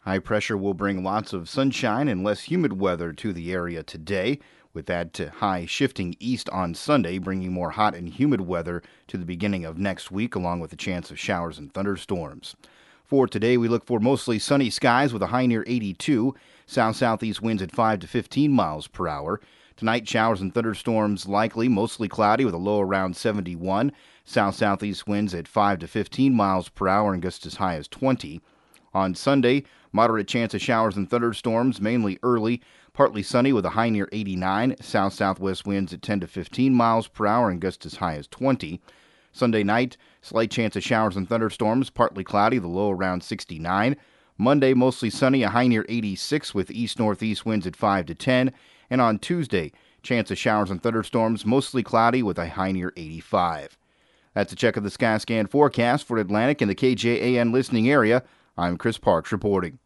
High pressure will bring lots of sunshine and less humid weather to the area today, with that high shifting east on Sunday, bringing more hot and humid weather to the beginning of next week, along with a chance of showers and thunderstorms. For today, we look for mostly sunny skies with a high near 82, south-southeast winds at 5 to 15 miles per hour. Tonight, showers and thunderstorms likely, mostly cloudy with a low around 71, south-southeast winds at 5 to 15 miles per hour and gusts as high as 20. On Sunday, moderate chance of showers and thunderstorms, mainly early, partly sunny with a high near 89, south-southwest winds at 10 to 15 miles per hour and gusts as high as 20. Sunday night, slight chance of showers and thunderstorms, partly cloudy, the low around 69. Monday, mostly sunny, a high near 86 with east-northeast winds at 5 to 10. And on Tuesday, chance of showers and thunderstorms, mostly cloudy with a high near 85. That's a check of the Skyscan forecast for Atlantic and the KJAN listening area. I'm Chris Parks reporting.